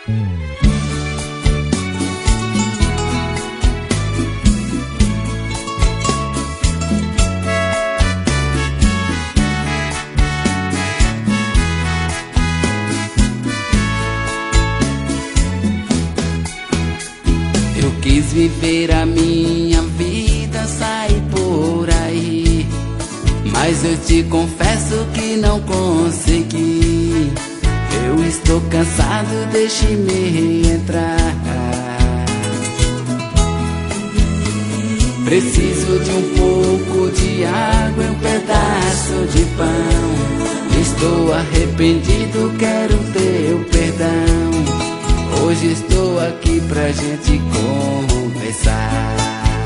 Eu quis viver a minha vida, sair por aí, mas eu te confesso que não consegui. Eu estou cansado, deixe-me entrar. Preciso de um pouco de água e um pedaço de pão. Estou arrependido, quero teu perdão. Hoje estou aqui pra gente conversar.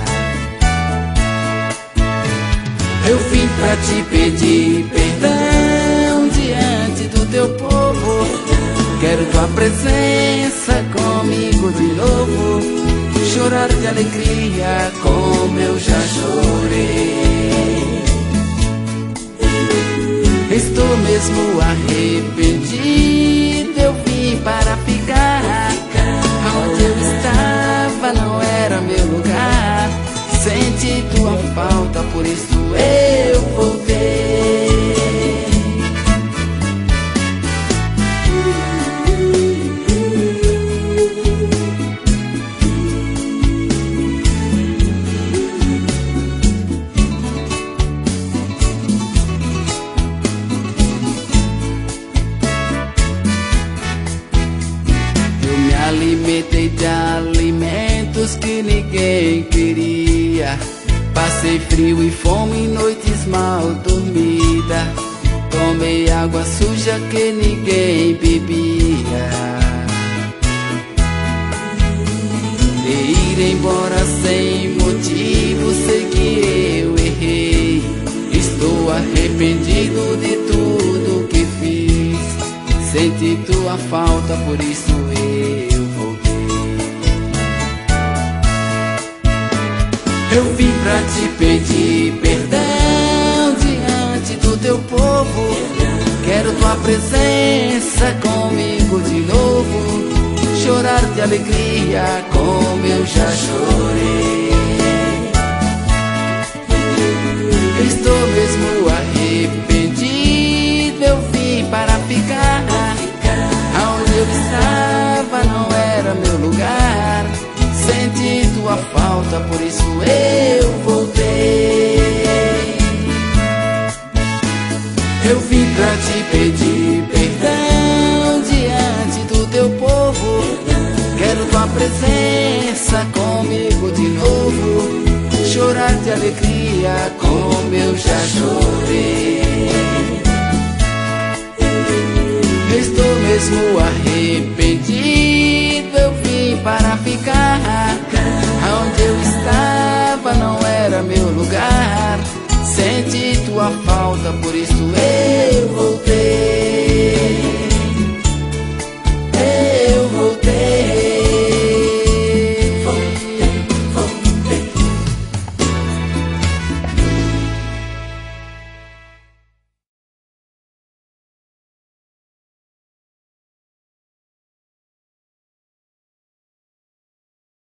Eu vim pra te pedir perdão diante do teu povo. Quero tua presença comigo de novo. Chorar de alegria como eu já chorei. Estou mesmo arrependido, eu vim para ficar. Onde eu estava não era meu lugar. Senti tua falta, por isso eu voltei. Alimentei de alimentos que ninguém queria. Passei frio e fome, noites mal dormida. Tomei água suja que ninguém bebia. E ir embora sem motivo, sei que eu errei. Estou arrependido de tudo que fiz. Senti tua falta, por isso eu voltei. Eu vim pra te pedir perdão diante do teu povo. Quero tua presença comigo de novo. Chorar de alegria como eu já chorei. Estou mesmo arrependido, eu vim para ficar. Aonde eu estava não era meu lugar. Senti tua falta, por isso eu voltei. Eu vim pra te pedir perdão diante do teu povo. Quero tua presença comigo de novo. Chorar de alegria como eu já chorei. Estou mesmo arrependido, eu vim para ficar. Onde eu estava não era meu lugar. Senti tua falta, por isso eu vou.